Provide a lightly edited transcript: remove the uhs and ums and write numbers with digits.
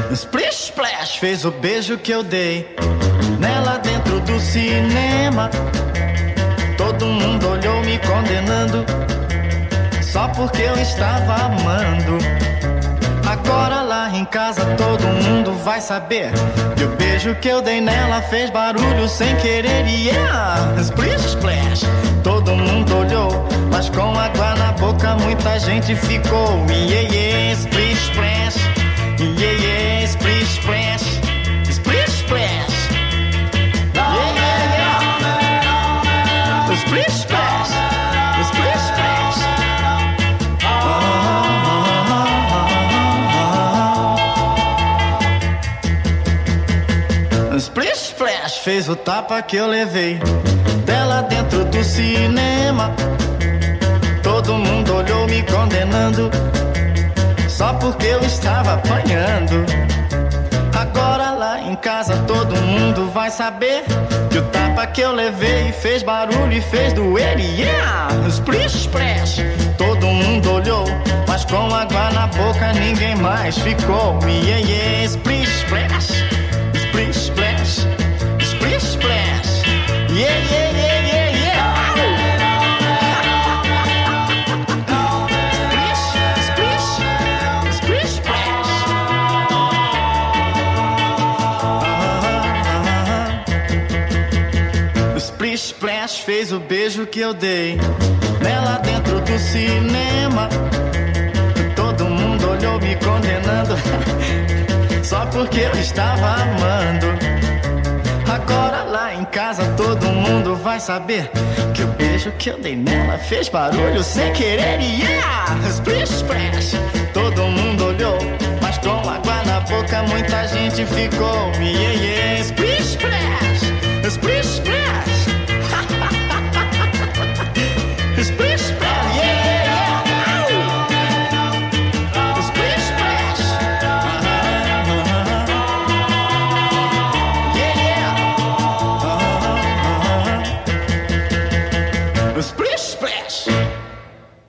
Splish Splash fez o beijo que eu dei nela dentro do cinema. Todo mundo olhou me condenando só porque eu estava amando. Agora lá em casa todo mundo vai saber que o beijo que eu dei nela fez barulho sem querer. Yeah! Splish Splash. Todo mundo olhou, mas com água na boca muita gente ficou. Yeah, yeah, Splish Splash. Yeah, yeah, Splish Splash. Splish Splash. Yeah, yeah, yeah. Splish Splash. Splish Splash. Splish Splash fez o tapa que eu levei dela dentro do cinema. Todo mundo olhou me condenando só porque eu estava apanhando. Agora lá em casa todo mundo vai saber que o tapa que eu levei fez barulho e fez doer. Yeah! Splish Splash. Todo mundo olhou, mas com água na boca ninguém mais ficou. Yeah, yeah, Splish Splash. Splish Splash. Splish Splash. Yeah, yeah, yeah, yeah, yeah. Splish, splish, splish, splash. Splish Splash fez o beijo que eu dei nela dentro do cinema. Todo mundo olhou me condenando só porque eu estava amando. Agora lá em casa todo mundo vai saber que o beijo que eu dei nela fez barulho sem querer. Yeah! Splish Splash. Todo mundo olhou, mas com água na boca muita gente ficou. Yeah, yeah, Splish Splash. Splish Splash.